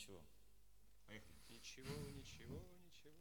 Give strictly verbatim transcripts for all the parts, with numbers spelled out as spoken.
ничего. Поехали. Ничего, ничего, ничего.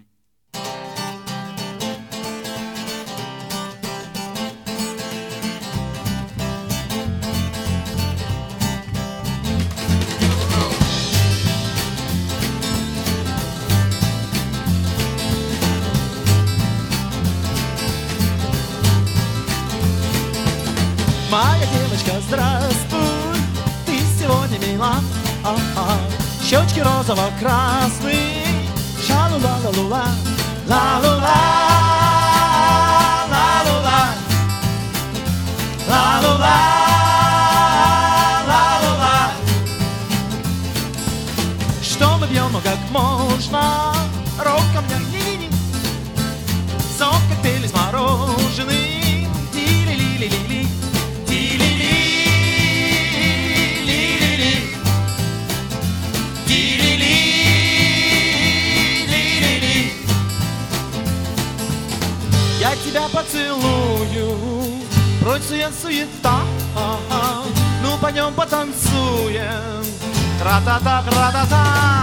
Моя девочка, здравствуй, ты сегодня мила, а-а. Щечки розово-красные, ша-лу-ла-ла-лу-ла, ла-лу-ла, ла-лу-ла, ла-лу-ла, ла-лу-ла. Что мы пьем, ну как можно, рок ко мне, ни-ни-ни, сок коктейли с мороженым, ти-ли-ли-ли-ли-ли. Я тебя поцелую, прочь сует-суета, ну пойдем потанцуем, тра-та-та, тра-та-та.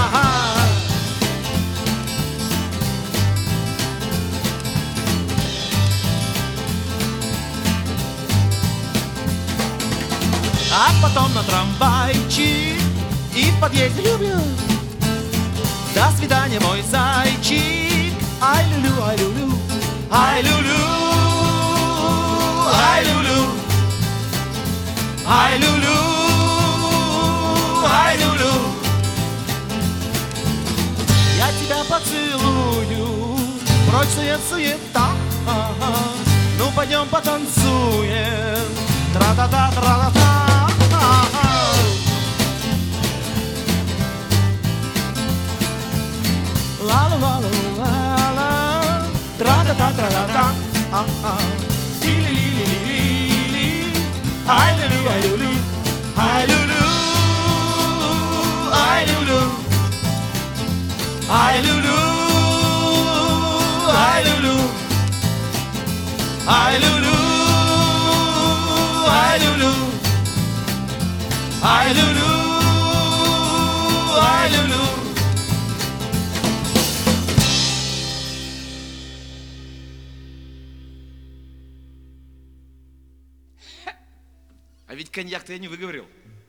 А потом на трамвайчик и в подъезде люблю. До свидания, мой зайчик. Ай, люлю, ай, люлю. Ай, люлю, ай, люлю. Ай, люлю, ай, люлю. Я тебя поцелую, прочь сует-суета. Ну пойдем потанцуем, тра-та-та, тра-та-та. Ла-ла-ла-ла-ла-ла, тра-та-та-та-та-та, а-а. Ти-ли-ли-ли-ли-ли, ай-лю-лю, ай-лю-лю, ай-лю-лю, ай-лю-лю, ай-лю-лю, ай-лю-лю, ай-лю-лю, ай-лю-лю, ай-лю-лю, ай-лю-лю. А ведь коньяк-то я не выговорил.